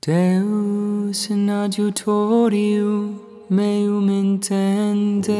Deus in adiutorium meum intende,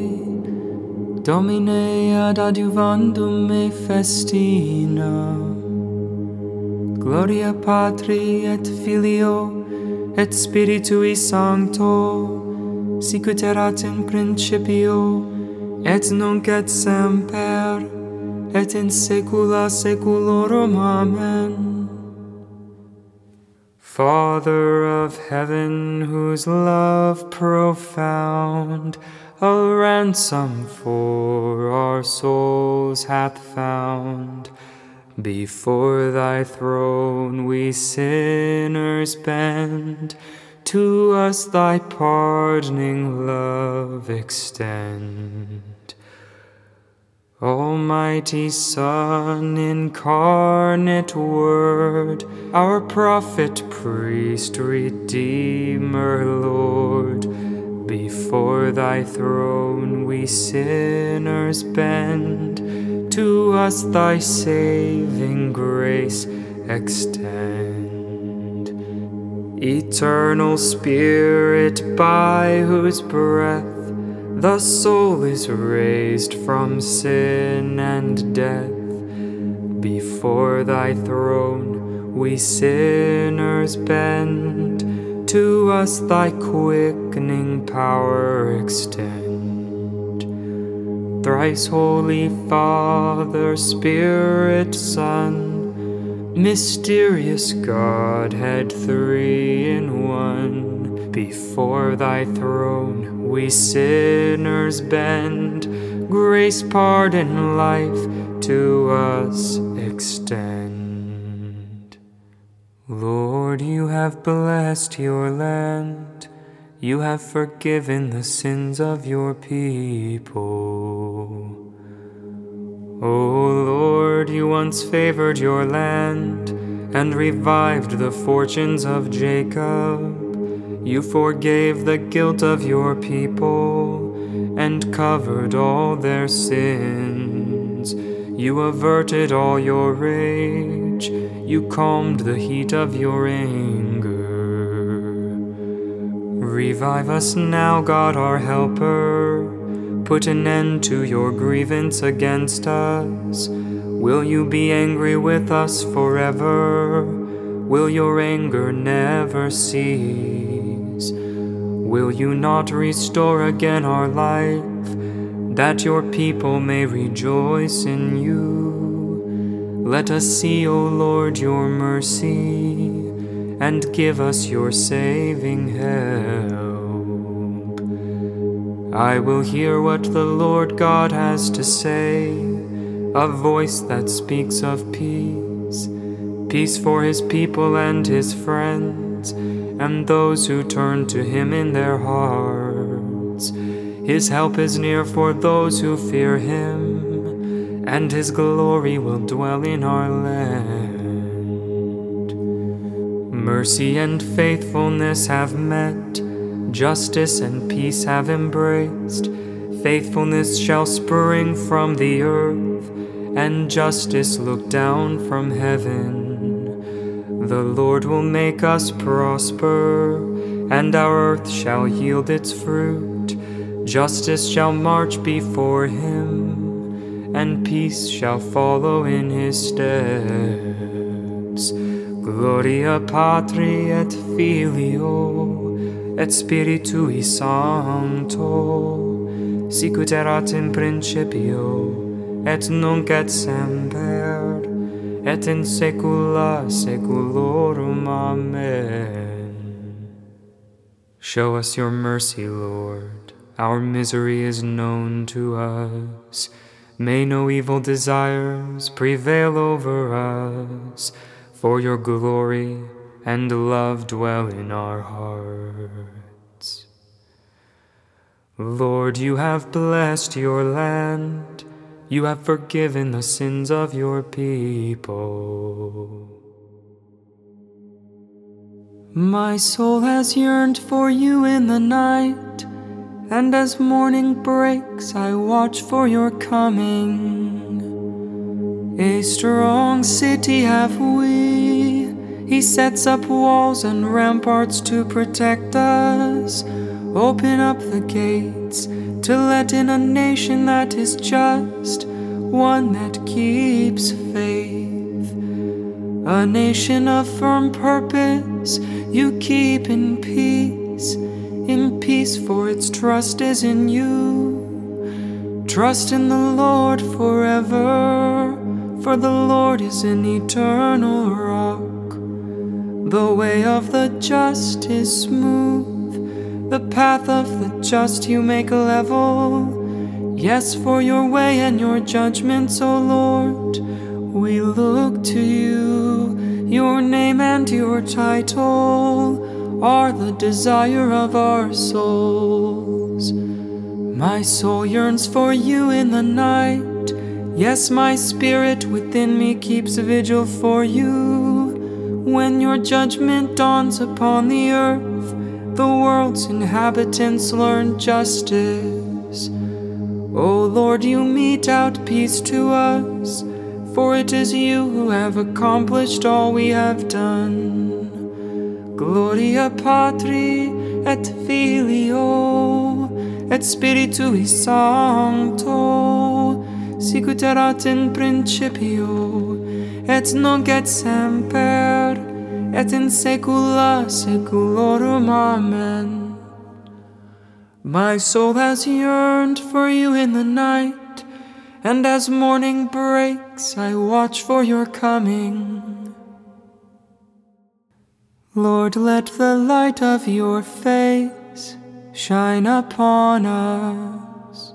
Domine ad adiuvandum me festina. Gloria Patri et Filio et Spiritui Sancto, sicut erat in principio, et nunc et semper, et in saecula saeculorum. Amen. Father of heaven, whose love profound a ransom for our souls hath found, before thy throne we sinners bend, to us thy pardoning love extend. Almighty Son, incarnate Word, our prophet, priest, redeemer, Lord, before thy throne we sinners bend, to us thy saving grace extend. Eternal Spirit, by whose breath the soul is raised from sin and death, before thy throne we sinners bend, to us thy quickening power extend. Thrice holy Father, Spirit, Son, mysterious Godhead, three in one, before thy throne we sinners bend, grace, pardon, life to us extend. Lord, you have blessed your land, you have forgiven the sins of your people. O Lord, you once favored your land and revived the fortunes of Jacob. You forgave the guilt of your people and covered all their sins. You averted all your rage, you calmed the heat of your anger. Revive us now, God our helper. Put an end to your grievance against us. Will you be angry with us forever? Will your anger never cease? Will you not restore again our life, that your people may rejoice in you? Let us see, O Lord, your mercy, and give us your saving help. I will hear what the Lord God has to say, a voice that speaks of peace, peace for his people and his friends, and those who turn to him in their hearts. His help is near for those who fear him, and his glory will dwell in our land. Mercy and faithfulness have met, justice and peace have embraced. Faithfulness shall spring from the earth, and justice look down from heaven. The Lord will make us prosper, and our earth shall yield its fruit. Justice shall march before him, and peace shall follow in his steps. Gloria Patri et Filio et Spiritui Sancto, sicut erat in principio, et nunc et semper, et in saecula saeculorum. Amen. Show us your mercy, Lord. Our misery is known to us. May no evil desires prevail over us, for your glory and love dwell in our hearts. Lord, you have blessed your land, you have forgiven the sins of your people. My soul has yearned for you in the night, and as morning breaks I watch for your coming. A strong city have we, He sets up walls and ramparts to protect us. Open up the gates to let in a nation that is just, one that keeps faith. A nation of firm purpose you keep in peace, for its trust is in you. Trust in the Lord forever, for the Lord is an eternal rock. The way of the just is smooth, the path of the just you make level. Yes, for your way and your judgments, O Lord, we look to you. Your name and your title are the desire of our souls. My soul yearns for you in the night. Yes, my spirit within me keeps vigil for you. When your judgment dawns upon the earth, the world's inhabitants learn justice. O Lord, you mete out peace to us, for it is you who have accomplished all we have done. Gloria Patri et Filio et Spiritui Sancto, sicut erat in principio, et nunc et semper, et in saecula saeculorum. Amen. My soul has yearned for you in the night, and as morning breaks, I watch for your coming. Lord, let the light of your face shine upon us.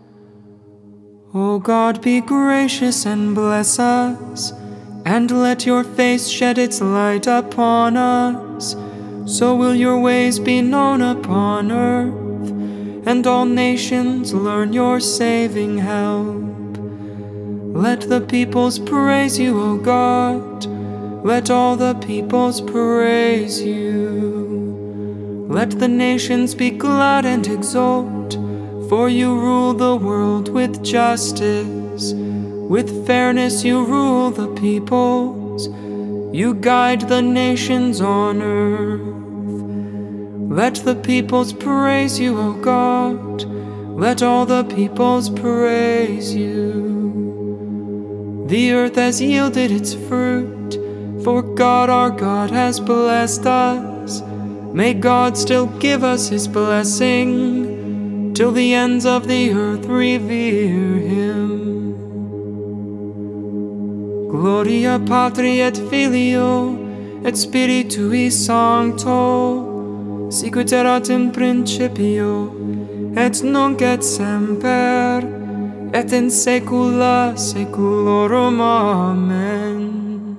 O God, be gracious and bless us, and let your face shed its light upon us. So will your ways be known upon earth, and all nations learn your saving help. Let the peoples praise you, O God. Let all the peoples praise you. Let the nations be glad and exult, for you rule the world with justice. With fairness you rule the peoples. You guide the nations on earth. Let the peoples praise you, O God. Let all the peoples praise you. The earth has yielded its fruit, for God our God has blessed us. May God still give us his blessing, till the ends of the earth revere him. Gloria Patri et Filio et Spiritui Sancto, sicut erat in principio, et nunc et semper, et in saecula saeculorum. Amen.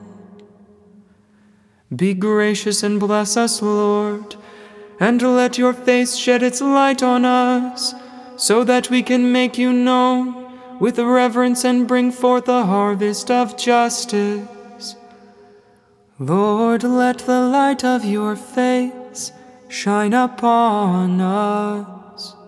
Be gracious and bless us, Lord, and let your face shed its light on us, so that we can make you known with reverence and bring forth a harvest of justice. Lord, let the light of your face shine upon us.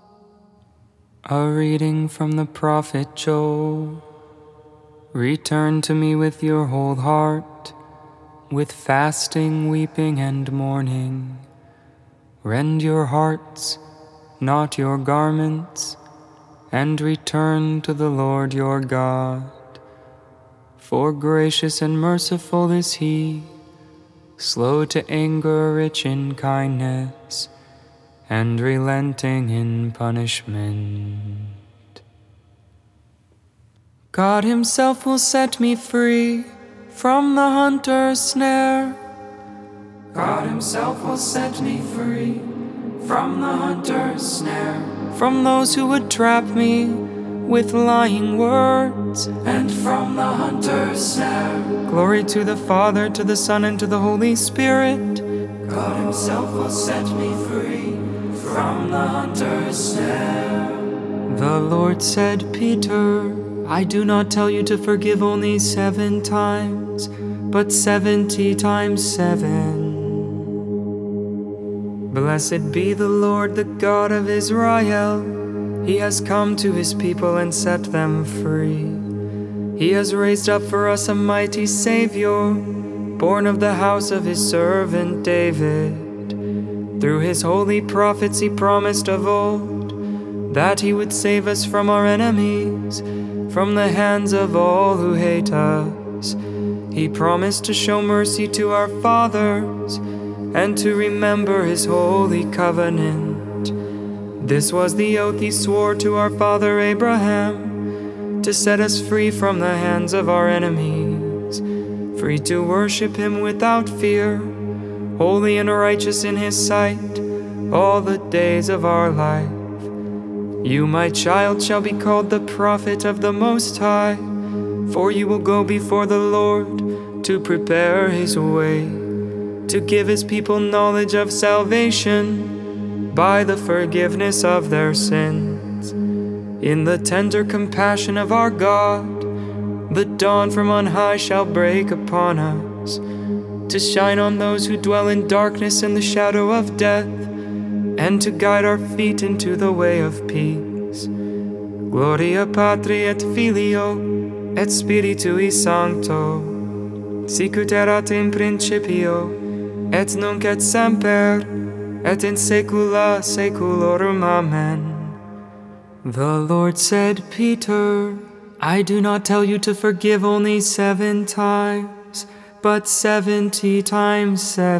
A reading from the prophet Joel. Return to me with your whole heart, with fasting, weeping, and mourning. Rend your hearts, not your garments, and return to the Lord your God. For gracious and merciful is he, slow to anger, rich in kindness, and relenting in punishment. God himself will set me free from the hunter's snare. God himself will set me free from the hunter's snare, from those who would trap me with lying words, and from the hunter's snare. Glory to the Father, to the Son, and to the Holy Spirit. God himself will set me free from the hunter's snare. The Lord said, Peter, I do not tell you to forgive only 7 times, but 70 times 7. Blessed be the Lord, the God of Israel. He has come to his people and set them free. He has raised up for us a mighty Savior, born of the house of his servant David. Through his holy prophets he promised of old that he would save us from our enemies, from the hands of all who hate us. He promised to show mercy to our fathers and to remember his holy covenant. This was the oath he swore to our father Abraham, to set us free from the hands of our enemies, free to worship him without fear, holy and righteous in his sight all the days of our life. You, my child, shall be called the prophet of the Most High, for you will go before the Lord to prepare his way, to give his people knowledge of salvation by the forgiveness of their sins. In the tender compassion of our God, the dawn from on high shall break upon us, to shine on those who dwell in darkness and the shadow of death, and to guide our feet into the way of peace. Gloria Patri et Filio et Spiritui Sancto, sicut erat in principio, et nunc et semper, et in saecula saeculorum. Amen. The Lord said, Peter, I do not tell you to forgive only 7 times, but 70 times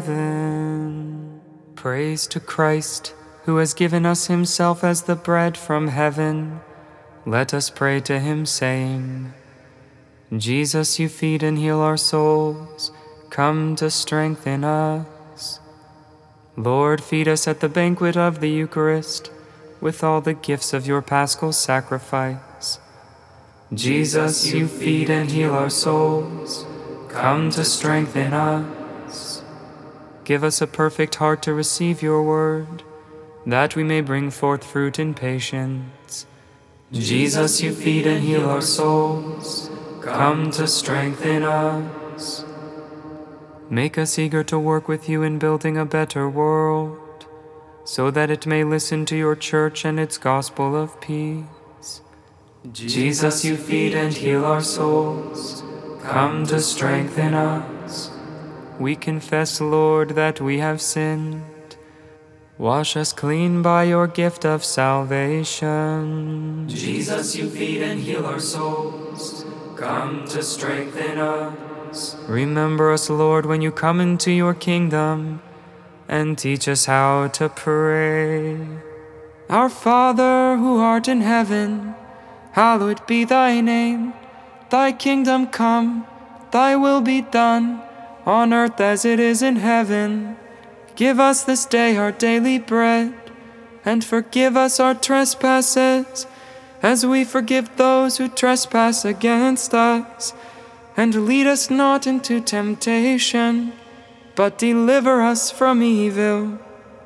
7. Praise to Christ, who has given us himself as the bread from heaven. Let us pray to him, saying, Jesus, you feed and heal our souls. Come to strengthen us. Lord, feed us at the banquet of the Eucharist with all the gifts of your paschal sacrifice. Jesus, you feed and heal our souls. Come to strengthen us. Give us a perfect heart to receive your word, that we may bring forth fruit in patience. Jesus, you feed and heal our souls. Come to strengthen us. Make us eager to work with you in building a better world, so that it may listen to your church and its gospel of peace. Jesus, you feed and heal our souls. Come to strengthen us. We confess, Lord, that we have sinned. Wash us clean by your gift of salvation. Jesus, you feed and heal our souls. Come to strengthen us. Remember us, Lord, when you come into your kingdom, and teach us how to pray. Our Father, who art in heaven, hallowed be thy name. Thy kingdom come, thy will be done, on earth as it is in heaven. Give us this day our daily bread, and forgive us our trespasses, as we forgive those who trespass against us. And lead us not into temptation, but deliver us from evil.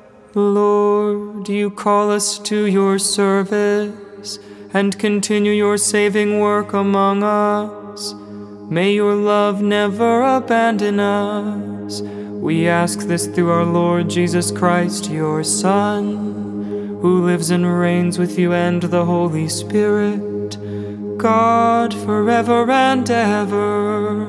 Lord, you call us to your service, and continue your saving work among us. May your love never abandon us. We ask this through our Lord Jesus Christ, your Son, who lives and reigns with you and the Holy Spirit, God, forever and ever.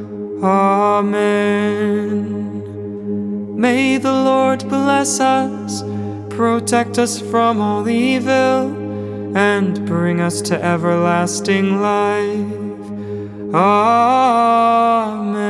Amen. May the Lord bless us, protect us from all evil, and bring us to everlasting life. Amen.